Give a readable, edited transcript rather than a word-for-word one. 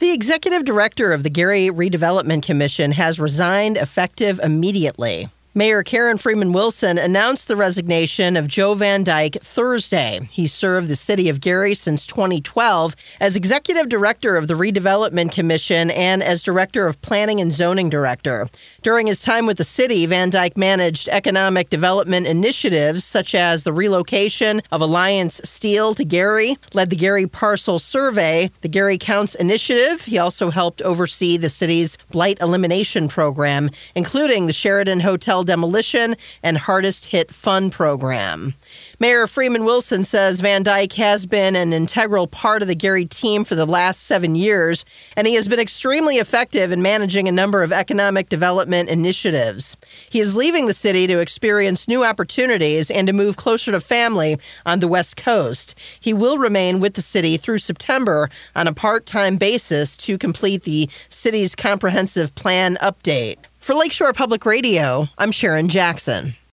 The executive director of the Gary Redevelopment Commission has resigned effective immediately. Mayor Karen Freeman Wilson announced the resignation of Joe Van Dyke Thursday. He served the city of Gary since 2012 as executive director of the Redevelopment Commission and as director of planning and zoning director. During his time with the city, Van Dyke managed economic development initiatives such as the relocation of Alliance Steel to Gary, led the Gary Parcel Survey, the Gary Counts Initiative. He also helped oversee the city's blight elimination program, including the Sheraton Hotel demolition and hardest hit fund program. Mayor Freeman Wilson says Van Dyke has been an integral part of the Gary team for the last 7 years, and he has been extremely effective in managing a number of economic development initiatives. He is leaving the city to experience new opportunities and to move closer to family on the West Coast. He will remain with the city through September on a part-time basis to complete the city's comprehensive plan update. For Lakeshore Public Radio, I'm Sharon Jackson.